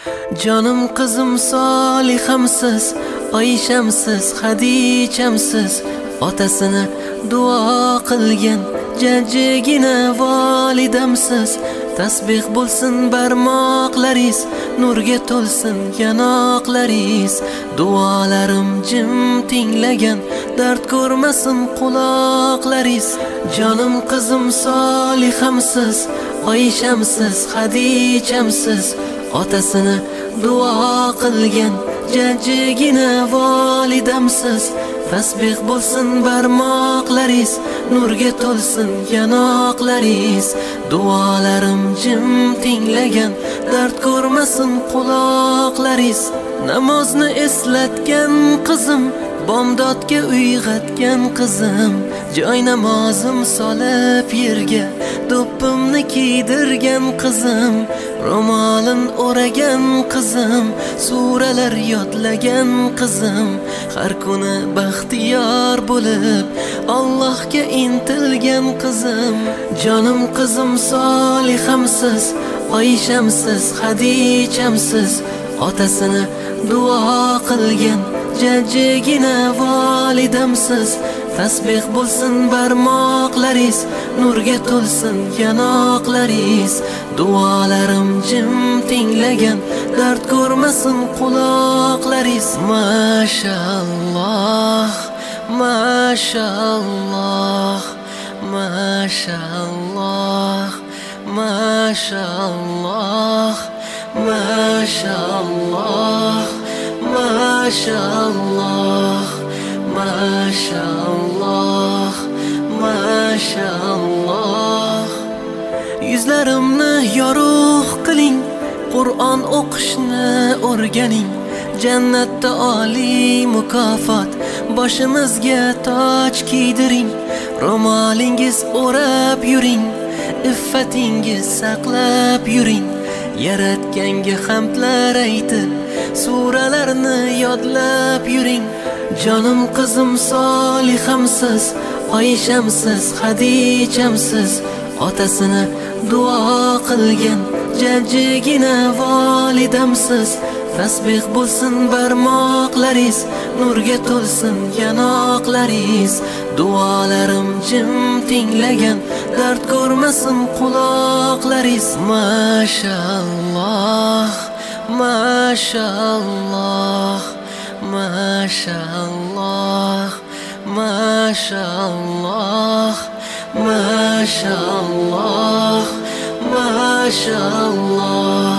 Jonim qizim Solihamsiz, Oyshamsiz, Xadichamsiz, otasini duo qilgan jajjigina volidamsiz. Tasbih bo'lsin barmoqlaringiz, nurga to'lsin yanoqlaringiz. Duolarim jim tinglagan, dard ko'rmasin quloqlaringiz. Jonim qizim Solihamsiz, Oyshamsiz, Xadichamsiz, otasini duo qilgan jajjigina volidamsiz. Tasbih bo'lsin barmoqlaringiz, nurga to'lsin yanoqlaringiz. Duolarim jim tinglagan, dard ko'rmasin quloqlaringiz. Namozni eslatgan qizim, bomdodga uyg'atgan qizim, joy namozim solib yerga do'ppimni kiydirgan qizim, ro'molin o'ragan qizim, suralar yodlagan qizim, har kuni baxtiyor bo'lib Allohga intilgan qizim. Jonim qizim Solihamsiz, Oyshamsiz, Xadichamsiz, otasini duo qilgan jajjigina volidamsiz. Tasbih bo'lsin barmoqlaringiz, nurga to'lsin yanoqlaringiz. Duolarim jim tinglagan, dard ko'rmasin quloqlaringiz. Mashalloh, mashalloh, mashalloh, mashalloh, mashalloh, mashalloh, mashalloh, mashalloh. Yuzlarimni yorug' qiling, Qur'on o'qishni o'rganing. Jannatda oliy mukofot, boshimizga toj kiydiring. Ro'molingiz o'rab yuring, iffatingiz saqlab yuring. Yaratganga hamdlar aytib, suralarni yodlab yuring. Jonim qizim Solihamsiz, Oyshamsiz, Xadichamsiz, otasini duo qilgan jajjigina volidamsiz. Tasbih bo'lsin barmoqlaringiz, nurga to'lsin yanoqlaringiz. Duolarim jim tinglagan, dard ko'rmasin quloqlaringiz. Mashalloh, mashalloh, mashalloh, mashalloh, mashalloh, mashalloh.